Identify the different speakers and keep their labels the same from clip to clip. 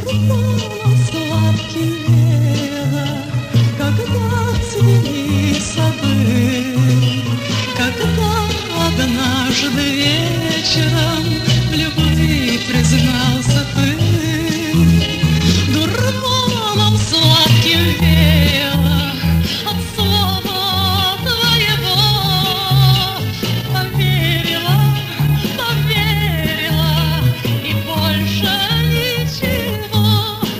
Speaker 1: Дурманом сладким веяло, когда цвели сады, когда однажды вечером в любви признался ты. Дурманом сладким веяло от слова твоего. Поверила, поверила, и больше ничего.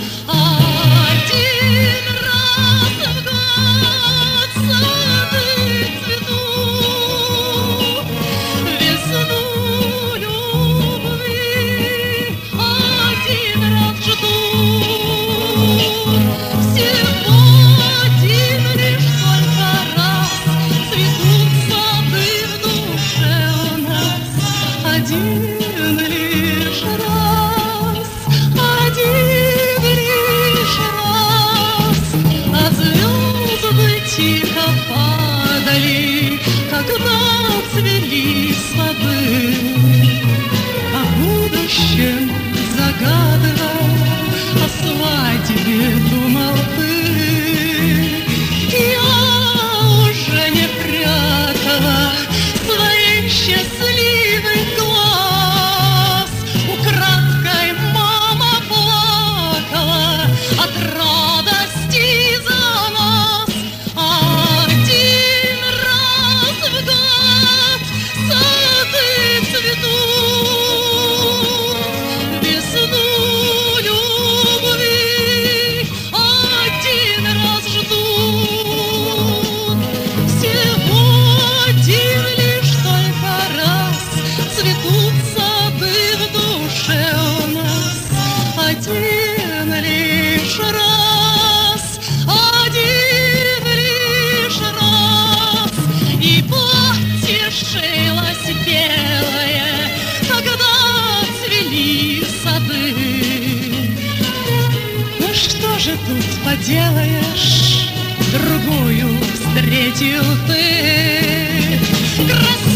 Speaker 1: Один раз в год сады цветут, весну любви один раз ждут. Всего один лишь только раз цветут сады в душе у нас. Один лишь раз, один лишь раз. А звезды тихо падали, когда цвели сады. О будущем загадывал, о свадьбе думал ты. Я уже не прятала своих счастливых глаз. Украдкой мама плакала от радости за нас. Один раз в год сады цветут, весну любви один раз ждут. Всего один лишь только раз цветут сады в душе у нас. Один лишь раз, один лишь раз. И платье шилось белое, когда цвели сады. Ну что же тут поделаешь, другую встретил ты.